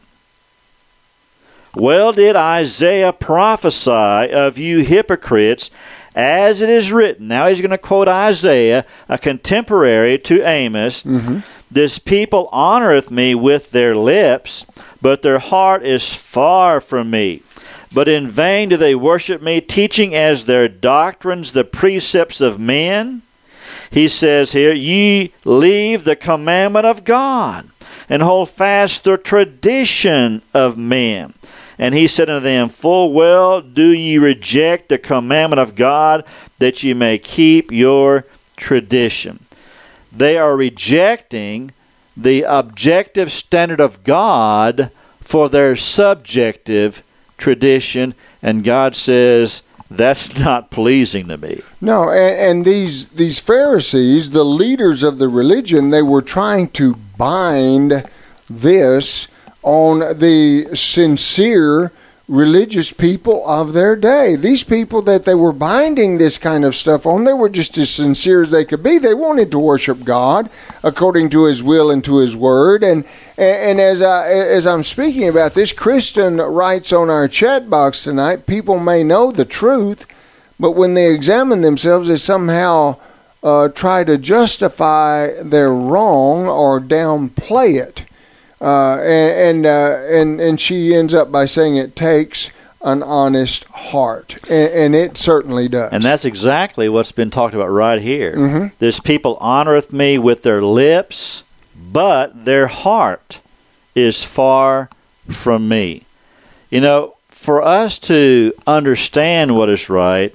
Well did Isaiah prophesy of you hypocrites, as it is written." Now he's going to quote Isaiah, a contemporary to Amos. Mm-hmm. "This people honoreth me with their lips, but their heart is far from me. But in vain do they worship me, teaching as their doctrines the precepts of men." He says here, "Ye leave the commandment of God, and hold fast the tradition of men." And he said unto them, "Full well do ye reject the commandment of God, that ye may keep your tradition." They are rejecting the objective standard of God for their subjective tradition, and God says, that's not pleasing to me. No, and, and these these Pharisees, the leaders of the religion, they were trying to bind this on the sincere religious people of their day. These people that they were binding this kind of stuff on, they were just as sincere as they could be. They wanted to worship God according to His will and to His word. And and as I as I'm speaking about this, Kristen writes on our chat box tonight, people may know the truth, but when they examine themselves, they somehow uh, try to justify their wrong or downplay it. Uh, and and, uh, and and she ends up by saying it takes an honest heart, and, and it certainly does. And that's exactly what's been talked about right here. Mm-hmm. This people honoreth me with their lips, but their heart is far from me. You know, for us to understand what is right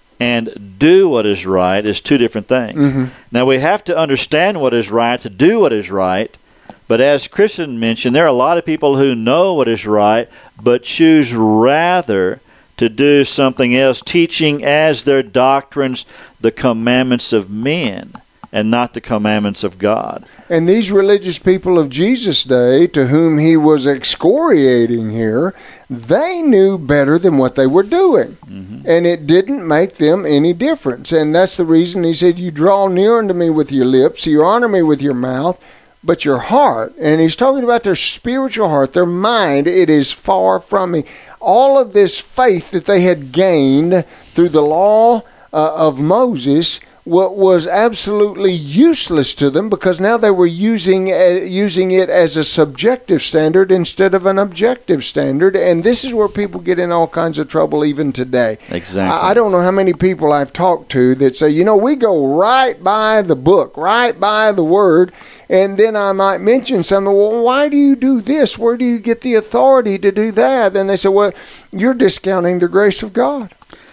and do what is right is two different things. Mm-hmm. Now, we have to understand what is right to do what is right. But as Kristen mentioned, there are a lot of people who know what is right, but choose rather to do something else, teaching as their doctrines the commandments of men and not the commandments of God. And these religious people of Jesus' day, to whom he was excoriating here, they knew better than what they were doing. Mm-hmm. And it didn't make them any difference. And that's the reason he said, "You draw near unto me with your lips, you honor me with your mouth, but your heart," and he's talking about their spiritual heart, their mind, "it is far from me." All of this faith that they had gained through the law uh, of Moses what was absolutely useless to them, because now they were using uh, using it as a subjective standard instead of an objective standard. And this is where people get in all kinds of trouble even today. Exactly. I, I don't know how many people I've talked to that say, you know, we go right by the book, right by the word. And then I might mention something, well, why do you do this? Where do you get the authority to do that? Then they say, well, you're discounting the grace of God.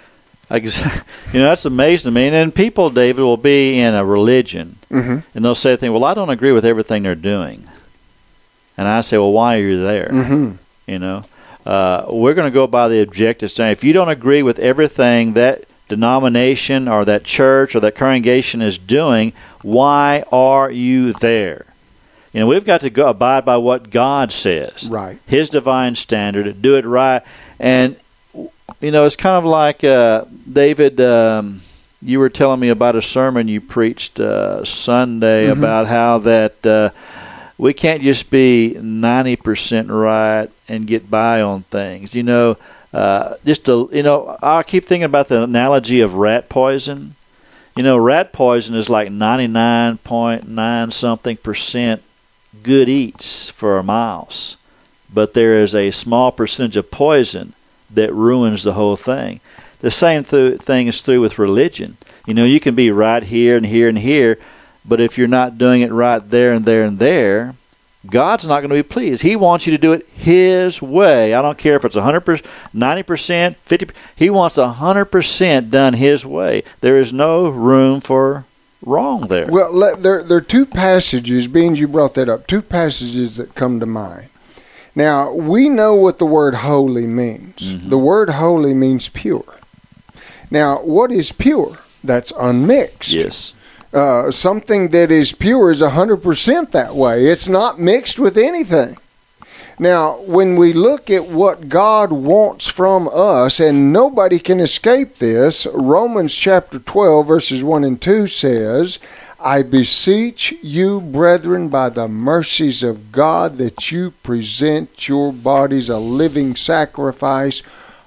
You know, that's amazing to me. And then people, David, will be in a religion, Mm-hmm. and they'll say things, well, I don't agree with everything they're doing. And I say, well, why are you there? Mm-hmm. You know, uh, we're going to go by the objective standard. If you don't agree with everything that denomination or that church or that congregation is doing, why are you there? You know, we've got to go abide by what God says. Right. His divine standard, do it right. And, you know, it's kind of like, uh, David, um, you were telling me about a sermon you preached uh, Sunday Mm-hmm. about how that uh, we can't just be ninety percent right and get by on things. You know, uh, just to, you know, I keep thinking about the analogy of rat poison. You know, rat poison is like ninety-nine point nine something percent good eats for a mouse, but there is a small percentage of poison that ruins the whole thing. The same th- thing is true with religion. You know, you can be right here and here and here, but if you're not doing it right there and there and there, God's not going to be pleased. He wants you to do it His way. I don't care if it's one hundred percent, ninety percent, fifty percent. He wants one hundred percent done His way. There is no room for wrong there. Well, let, there, there are two passages, being you brought that up, two passages that come to mind. Now, we know what the word holy means. Mm-hmm. The word holy means pure. Now, what is pure? That's unmixed. Yes. Uh, something that is pure is one hundred percent that way. It's not mixed with anything. Now, when we look at what God wants from us, and nobody can escape this, Romans chapter twelve, verses one and two says, I beseech you, brethren, by the mercies of God, that you present your bodies a living sacrifice,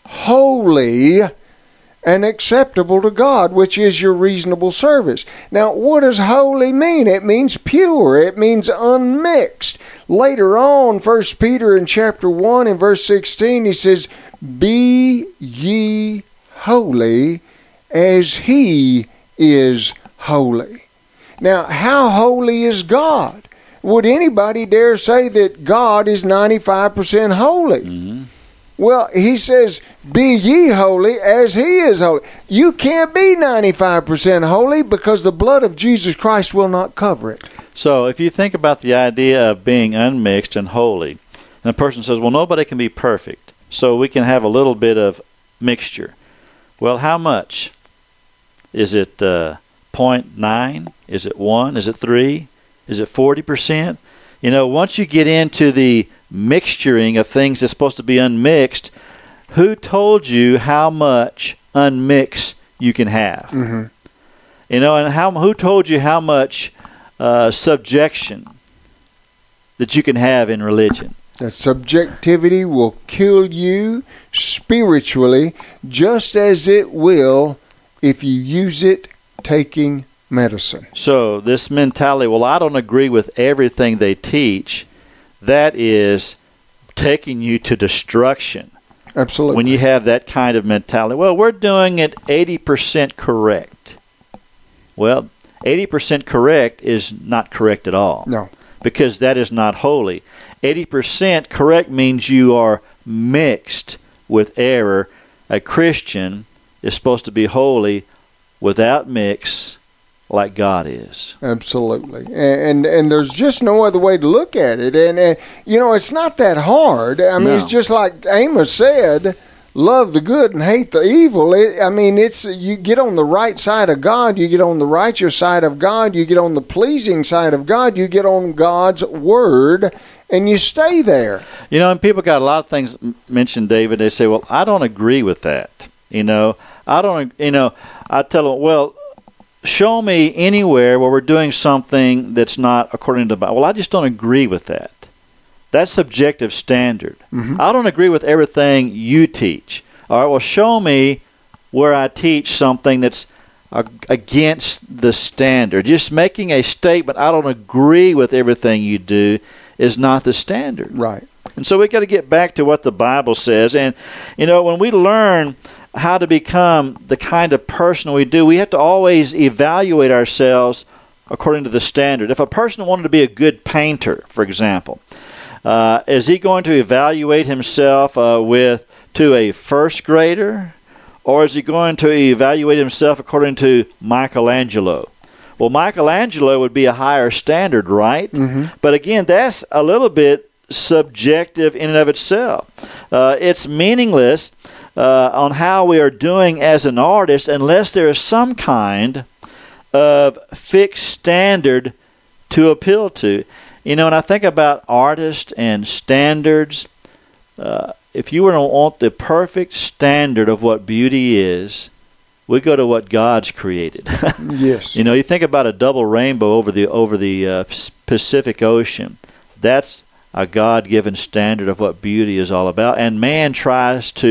holy and acceptable to God, which is your reasonable service. Now, what does holy mean? It means pure. It means unmixed. Later on, First Peter in chapter one and verse sixteen, he says, be ye holy as He is holy. Now, how holy is God? Would anybody dare say that God is ninety-five percent holy? Mm-hmm. Well, he says, be ye holy as He is holy. You can't be ninety-five percent holy because the blood of Jesus Christ will not cover it. So if you think about the idea of being unmixed and holy, and a person says, well, nobody can be perfect, so we can have a little bit of mixture. Well, how much? Is it uh, zero point nine? Is it one? Is it three? Is it forty percent? You know, once you get into the mixturing of things that's supposed to be unmixed, who told you how much unmixed you can have? Mm-hmm. You know, and how who told you how much uh, subjection that you can have in religion? That subjectivity will kill you spiritually, just as it will if you use it taking medicine. So this mentality, well, I don't agree with everything they teach, that is taking you to destruction. Absolutely. When you have that kind of mentality, well, we're doing it eighty percent correct. Well, eighty percent correct is not correct at all. No. Because that is not holy. eighty percent correct means you are mixed with error. A Christian is supposed to be holy without mix, like God is. Absolutely. And, and and there's just no other way to look at it. And, and you know, it's not that hard. I mean, no. It's just like Amos said, love the good and hate the evil. It, I mean, it's you get on the right side of God, you get on the righteous side of God, you get on the pleasing side of God, you get on God's word, and you stay there. You know, and people got a lot of things mentioned, David. They say, well, I don't agree with that. You know, I don't, you know, I tell them, well, show me anywhere where we're doing something that's not according to the Bible. Well, I just don't agree with that. That's subjective standard. Mm-hmm. I don't agree with everything you teach. All right, well, show me where I teach something that's against the standard. Just making a statement, I don't agree with everything you do, is not the standard. Right. And so we got to get back to what the Bible says. And, you know, when we learn how to become the kind of person we do, we have to always evaluate ourselves according to the standard. If a person wanted to be a good painter, for example, uh, is he going to evaluate himself uh, with to a first grader, or is he going to evaluate himself according to Michelangelo? Well, Michelangelo would be a higher standard, right? Mm-hmm. But again, that's a little bit subjective in and of itself. Uh, it's meaningless Uh, on how we are doing as an artist unless there is some kind of fixed standard to appeal to. You know, and I think about artists and standards. Uh, if you were to want the perfect standard of what beauty is, we go to what God's created. Yes. You know, you think about a double rainbow over the over the uh, Pacific Ocean. That's a God-given standard of what beauty is all about. And man tries to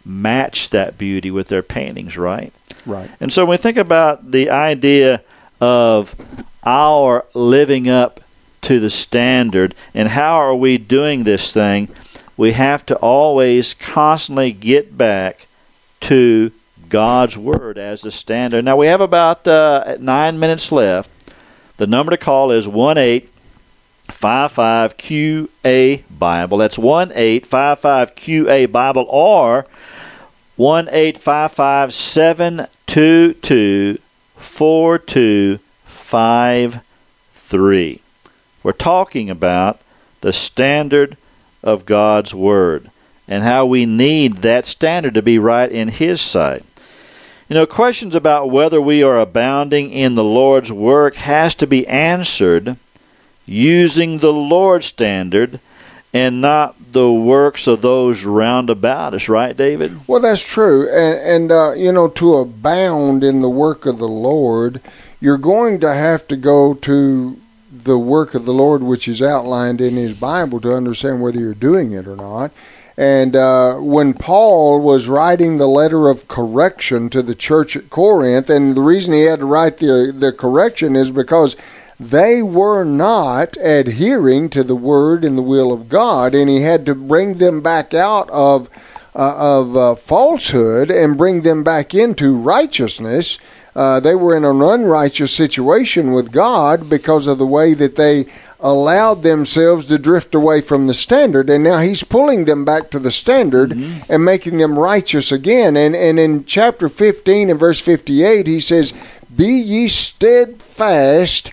match that beauty with their paintings, right? Right. And so when we think about the idea of our living up to the standard and how are we doing this thing, we have to always constantly get back to God's Word as the standard. Now, we have about uh, nine minutes left. The number to call is one eight five five Q A Bible. That's one eight five five Q A Bible or one eight five five seven two two four two five three. We're talking about the standard of God's Word and how we need that standard to be right in His sight. You know, questions about whether we are abounding in the Lord's work has to be answered using the Lord's standard and not the works of those round about us, right, David? Well, that's true. And, and uh, you know, to abound in the work of the Lord, you're going to have to go to the work of the Lord, which is outlined in His Bible, to understand whether you're doing it or not. And uh, when Paul was writing the letter of correction to the church at Corinth, and the reason he had to write the, the correction is because they were not adhering to the Word and the will of God, and he had to bring them back out of, uh, of uh, falsehood and bring them back into righteousness. Uh, they were in an unrighteous situation with God because of the way that they allowed themselves to drift away from the standard, and now He's pulling them back to the standard mm-hmm. and making them righteous again. And, and in chapter fifteen and verse fifty-eight, He says, "Be ye steadfast,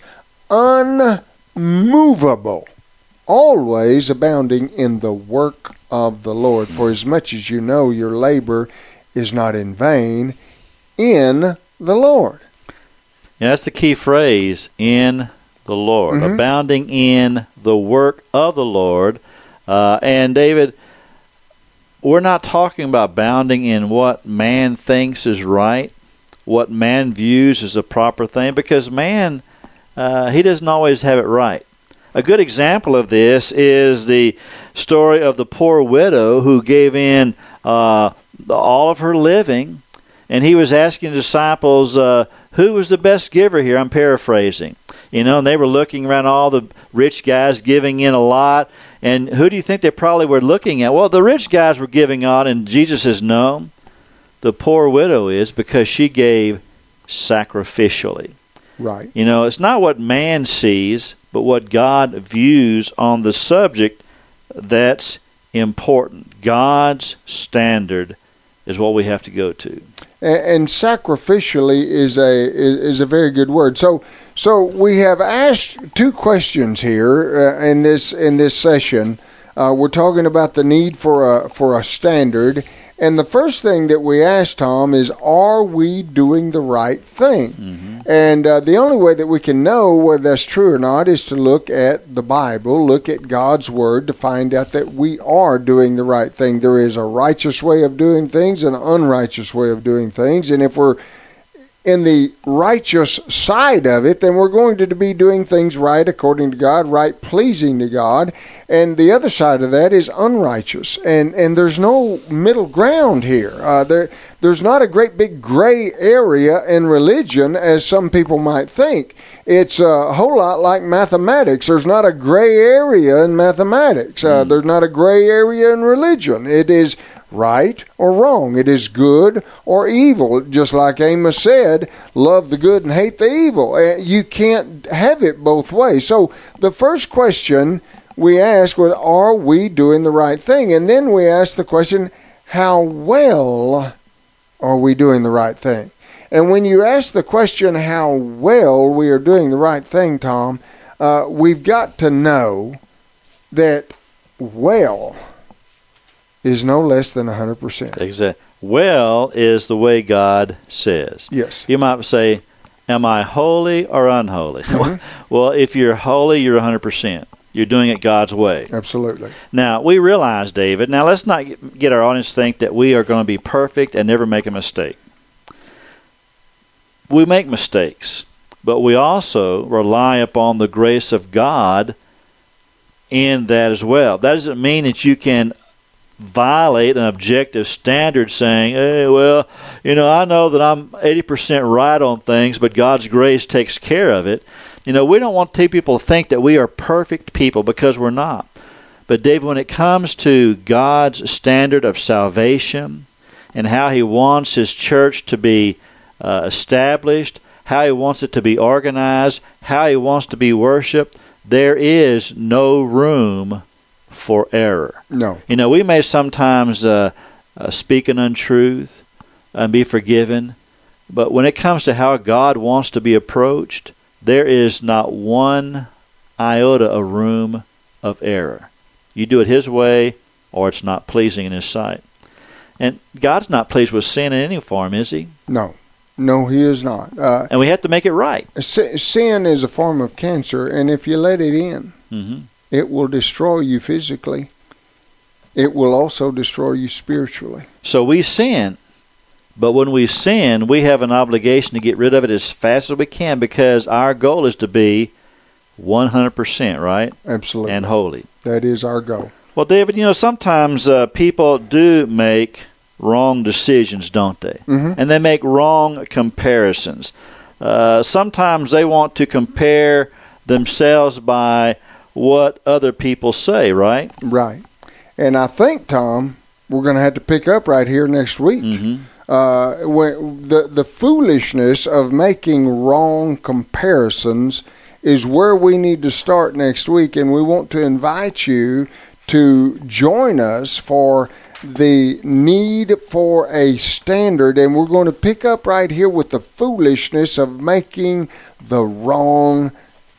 unmovable, always abounding in the work of the Lord. For as much as you know your labor is not in vain in the Lord." Yeah, that's the key phrase, in the Lord, mm-hmm. abounding in the work of the Lord. Uh, and David, we're not talking about abounding in what man thinks is right, what man views as a proper thing, because man, uh, he doesn't always have it right. A good example of this is the story of the poor widow who gave in uh, all of her living, and he was asking the disciples, uh, who was the best giver here? I'm paraphrasing. You know, and they were looking around all the rich guys giving in a lot. And who do you think they probably were looking at? Well, the rich guys were giving on, and Jesus says, no, the poor widow is, because she gave sacrificially. Right. You know, it's not what man sees, but what God views on the subject that's important. God's standard is what we have to go to. And, and sacrificially is a is a very good word. So so we have asked two questions here uh, in this in this session. Uh, we're talking about the need for a for a standard. And the first thing that we ask, Tom, is, are we doing the right thing? Mm-hmm. And uh, the only way that we can know whether that's true or not is to look at the Bible, look at God's Word to find out that we are doing the right thing. There is a righteous way of doing things and an unrighteous way of doing things. And if we're in the righteous side of it, then we're going to be doing things right according to God, right pleasing to God. And the other side of that is unrighteous. And and there's no middle ground here. Uh, there There's not a great big gray area in religion, as some people might think. It's a whole lot like mathematics. There's not a gray area in mathematics. Uh, mm. There's not a gray area in religion. It is right or wrong. It is good or evil. Just like Amos said, love the good and hate the evil. Uh, you can't have it both ways. So the first question we ask was, are we doing the right thing? And then we ask the question, how well are we doing the right thing? And when you ask the question how well we are doing the right thing, Tom, uh, we've got to know that well is no less than one hundred percent. Exactly. Well is the way God says. Yes. You might say, am I holy or unholy? Mm-hmm. Well, if you're holy, you're one hundred percent. You're doing it God's way. Absolutely. Now, we realize, David, now let's not get our audience to think that we are going to be perfect and never make a mistake. We make mistakes, but we also rely upon the grace of God in that as well. That doesn't mean that you can violate an objective standard saying, hey, well, you know, I know that I'm eighty percent right on things, but God's grace takes care of it. You know, we don't want people to think that we are perfect people, because we're not. But David, when it comes to God's standard of salvation and how he wants his church to be uh, established, how he wants it to be organized, how he wants to be worshiped, there is no room for error. No. You know, we may sometimes uh, uh, speak an untruth and be forgiven, but when it comes to how God wants to be approached, there is not one iota of room of error. You do it his way, or it's not pleasing in his sight. And God's not pleased with sin in any form, is he? No. No, he is not. Uh, and we have to make it right. Sin is a form of cancer, and if you let it in, mm-hmm. it will destroy you physically. It will also destroy you spiritually. So we sin, but when we sin, we have an obligation to get rid of it as fast as we can, because our goal is to be one hundred percent, right? Absolutely. And holy. That is our goal. Well, David, you know, sometimes uh, people do make wrong decisions, don't they? Mm-hmm. And they make wrong comparisons. Uh, sometimes they want to compare themselves by what other people say, right? Right. And I think, Tom, we're going to have to pick up right here next week. Mm-hmm. Uh, when the, the foolishness of making wrong comparisons is where we need to start next week, and we want to invite you to join us for the need for a standard, and we're going to pick up right here with the foolishness of making the wrong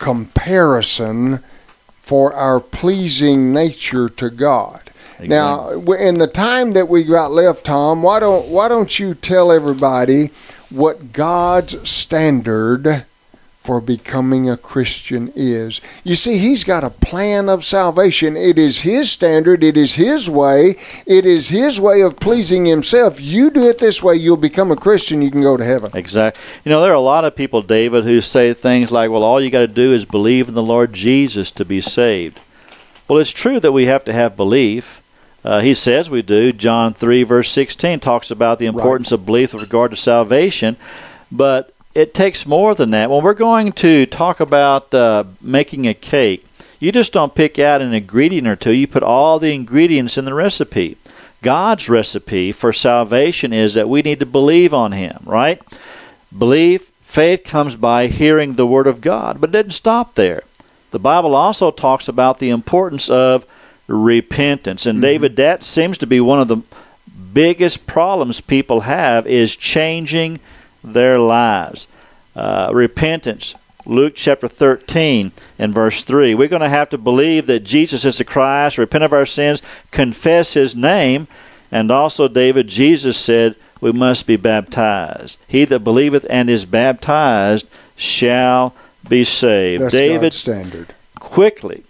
comparison for our pleasing nature to God. Exactly. Now, in the time that we got left, Tom, why don't why don't you tell everybody what God's standard for becoming a Christian is? You see, he's got a plan of salvation. It is his standard. It is his way. It is his way of pleasing himself. You do it this way, you'll become a Christian. You can go to heaven. Exactly. You know, there are a lot of people, David, who say things like, well, all you got to do is believe in the Lord Jesus to be saved. Well, it's true that we have to have belief. Uh, he says we do. John three, verse sixteen, talks about the importance right. of belief with regard to salvation. But it takes more than that. When we're going to talk about uh, making a cake, you just don't pick out an ingredient or two. You put all the ingredients in the recipe. God's recipe for salvation is that we need to believe on him, right? Belief, faith comes by hearing the word of God. But it doesn't stop there. The Bible also talks about the importance of repentance. And mm-hmm. David, that seems to be one of the biggest problems people have, is changing their lives. Uh, repentance. Luke chapter thirteen and verse three. We're going to have to believe that Jesus is the Christ, repent of our sins, confess his name, and also, David, Jesus said we must be baptized. He that believeth and is baptized shall be saved. That's David, God's standard. Quickly,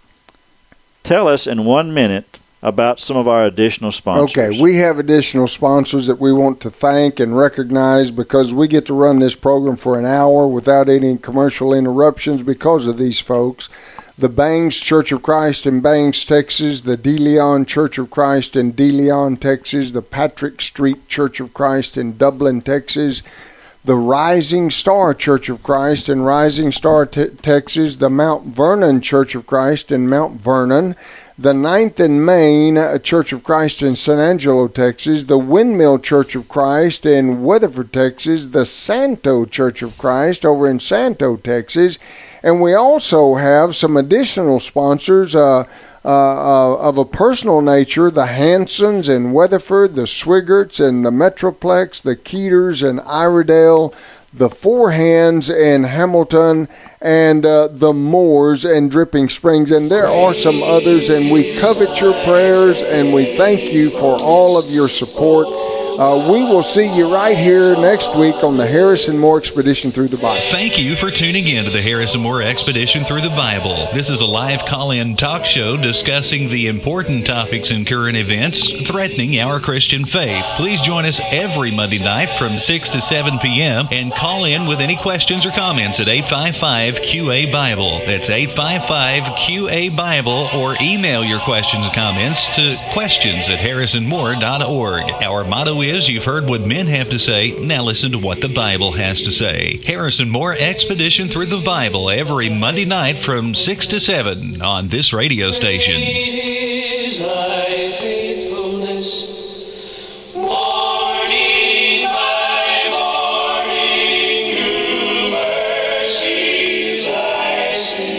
tell us in one minute about some of our additional sponsors. Okay, we have additional sponsors that we want to thank and recognize, because we get to run this program for an hour without any commercial interruptions because of these folks. The Bangs Church of Christ in Bangs, Texas, the De Leon Church of Christ in De Leon, Texas, the Patrick Street Church of Christ in Dublin, Texas, the Rising Star Church of Christ in Rising Star, te- Texas, the Mount Vernon Church of Christ in Mount Vernon, the Ninth and Main Church of Christ in San Angelo, Texas, the Windmill Church of Christ in Weatherford, Texas, the Santo Church of Christ over in Santo, Texas, and we also have some additional sponsors uh, uh, uh, of a personal nature, the Hansons in Weatherford, the Swiggerts and the Metroplex, the Keters in Iredale, the Four Hands in Hamilton, and uh, the Moors and Dripping Springs. And there are some others, and we covet your prayers, and we thank you for all of your support. Uh, we will see you right here next week on the Harrison Moore Expedition Through the Bible. Thank you for tuning in to the Harrison Moore Expedition Through the Bible. This is a live call-in talk show discussing the important topics and current events threatening our Christian faith. Please join us every Monday night from six to seven p.m. and call in with any questions or comments at eight five five Q A Bible. That's eight five five Q A Bible, or email your questions and comments to questions at harrison moore dot org. Our motto is, you've heard what men have to say, now listen to what the Bible has to say. Harrison Moore Expedition Through the Bible every Monday night from six to seven on this radio station. Great is thy faithfulness, morning by morning, new mercies I see.